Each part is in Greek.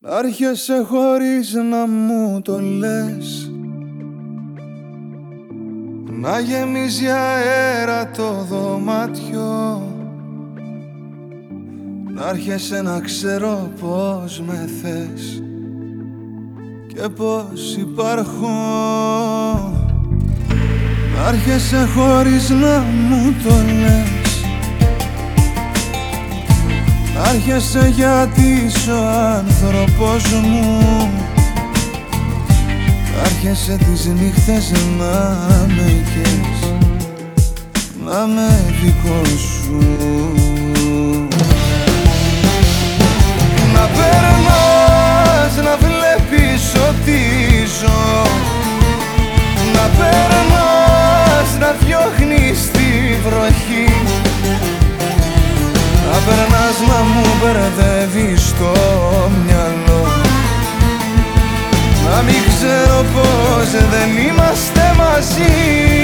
Να έρχεσαι χωρίς να μου το λες, να γεμίζει αέρα το δωμάτιο, να έρχεσαι να ξέρω πως με θες και πως υπάρχω. Να έρχεσαι χωρίς να μου το λες, να έρχεσαι γιατί είσαι ο άνθρωπος μου, να έρχεσαι τις νύχτες να με καις, να με δικό σου. Να περνάς, να βλέπεις ότι ζω, να περνάς, να διώχνεις τη βροχή, να περνάς να μου μπερδεύεις το μυαλό, να μην ξέρω πως δεν είμαστε μαζί.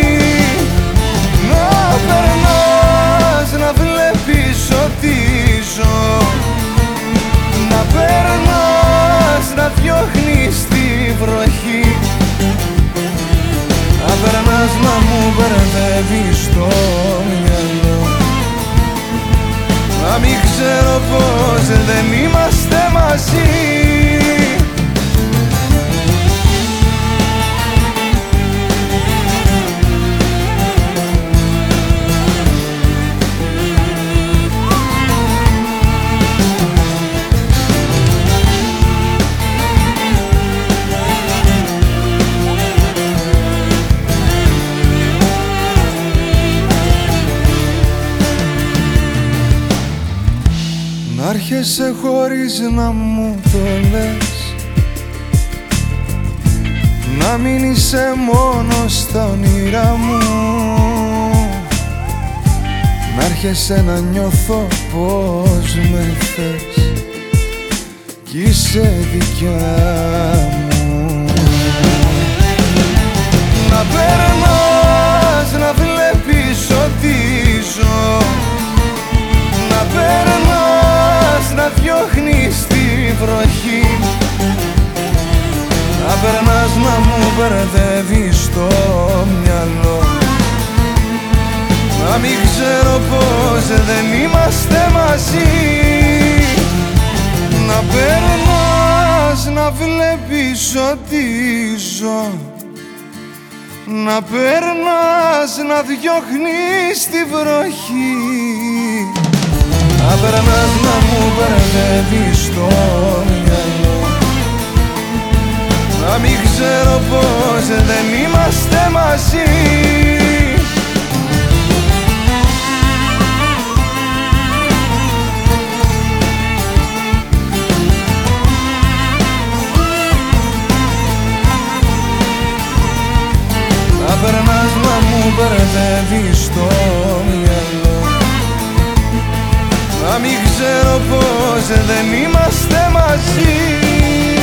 Να περνάς, να βλέπεις ότι ζω, να περνάς, να διώχνεις τη βροχή, να περνάς να μου μπερδεύεις το μυαλό, να μην ξέρω πως δεν είμαστε μαζί. Να έρχεσαι χωρίς να μου το λες, να μην είσαι μόνο στα όνειρά μου, να έρχεσαι να νιώθω πως με θες κι είσαι δικιά μου. Να περνάς, να βλέπεις ότι ζω, να περνάς, να διώχνεις τη βροχή, να περνάς να μου μπερδεύεις το μυαλό, να μην ξέρω πως δεν είμαστε μαζί. Να περνάς, να βλέπεις ότι ζω, να περνάς, να διώχνεις τη βροχή, να περνάς να μου μπερδεύεις το μυαλό, να μην ξέρω πως δεν είμαστε μαζί. Να περνάς να μου μπερδεύεις το μυαλό, να μην ξέρω πως δεν είμαστε μαζί.